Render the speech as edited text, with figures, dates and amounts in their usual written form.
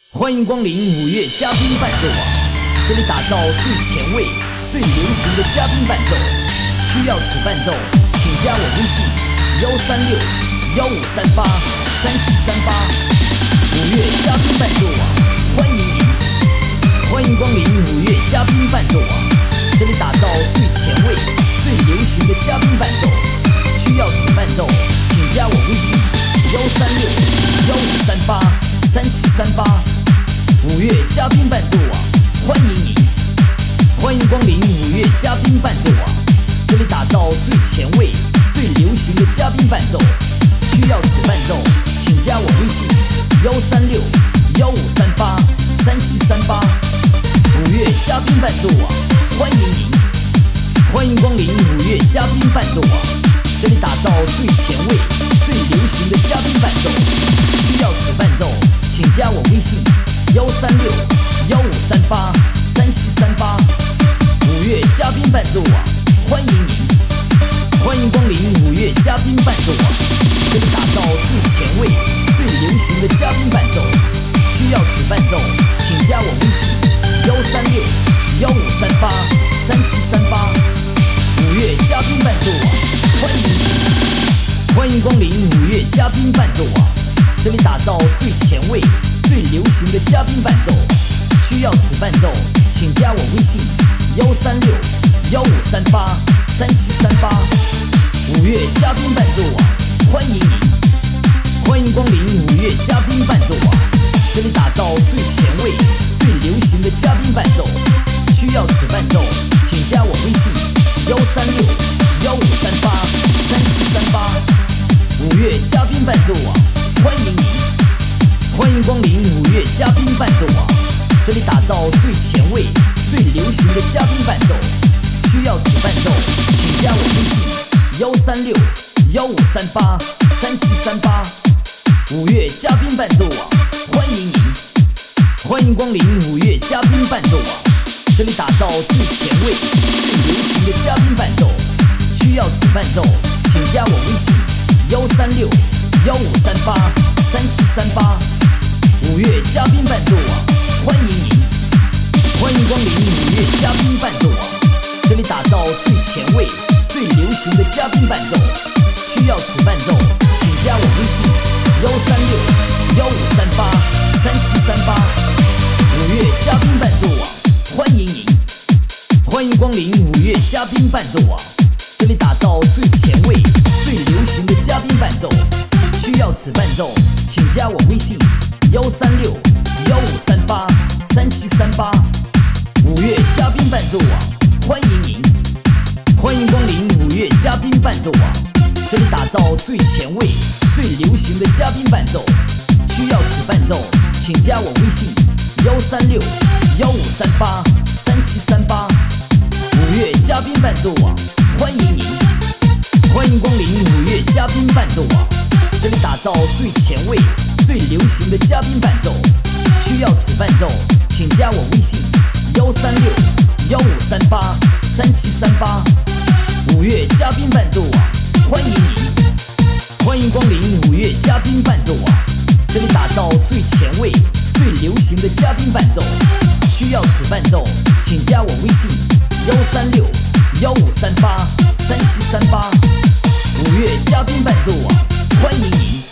欢迎光临五月嘉宾伴奏网，这里打造最前卫、最流行的嘉宾伴奏。需要此伴奏，请加我微信136-1538-3738。五月嘉宾伴奏网，欢迎您！欢迎光临五月嘉宾伴奏网，这里打造最前卫、最流行的嘉宾伴奏。需要此伴奏，请加我微信136-1538-3738。五月嘉宾伴奏网，欢迎您！欢迎光临五月嘉宾伴奏网，这里打造最前卫、最流行的嘉宾伴奏。需要此伴奏，请加我微信136-1538-3738。五月嘉宾伴奏网，欢迎您！欢迎光临五月嘉宾伴奏网，这里打造最前卫、最流行的嘉宾伴奏。需要此伴奏，请加我微信136-1538-3738。五月嘉宾伴奏网，欢迎您！欢迎光临五月嘉宾伴奏网，这里打造最前卫、最流行的嘉宾伴奏。需要此伴奏，请加我微信136-1538-3738。五月嘉宾伴奏网，欢迎您！欢迎光临五月嘉宾伴奏网，这里打造最前卫、最流行的嘉宾伴奏。需要此伴奏，请加我微信136-1538-3738。五月嘉宾伴奏网，欢迎您！欢迎光临五月嘉宾伴奏网，这里打造最前卫、最流行的嘉宾伴奏。需要此伴奏，请加我微信136-1538-3738。五月嘉宾伴奏网，欢迎您！欢迎光临五月嘉宾伴奏网，这里打造最前卫、最流行的嘉宾伴奏。需要此伴奏，请加我微信136-1538-3738。五月嘉宾伴奏网，欢迎您！欢迎光临五月嘉宾伴奏网，这里打造最前卫、最流行的嘉宾伴奏。需要此伴奏，请加我微信136-1538-3738。五月嘉宾伴奏网，欢迎您！欢迎光临五月嘉宾伴奏网，这里打造最前卫、最流行的嘉宾伴奏。需要此伴奏，请加我微信136-1538-3738。五月嘉宾伴奏网，欢迎您！欢迎光临五月嘉宾伴奏网，这里打造最前卫、最流行的嘉宾伴奏。需要此伴奏，请加我微信136-1538-3738。五月嘉宾伴奏网，欢迎您！欢迎光临五月嘉宾伴奏网，这里打造最前卫、最流行的嘉宾伴奏。需要此伴奏，请加我微信136-1538-3738。五月嘉宾伴奏网，欢迎您！欢迎光临五月嘉宾伴奏网，这里打造最前卫、最流行的嘉宾伴奏。需要此伴奏，请加我微信136-1538-3738。五月嘉宾伴奏网，欢迎您！欢迎光临五月嘉宾伴奏网，这里打造最前卫、最流行的嘉宾伴奏。需要此伴奏，请加我微信136-1538-3738。五月嘉宾伴奏网，欢迎您！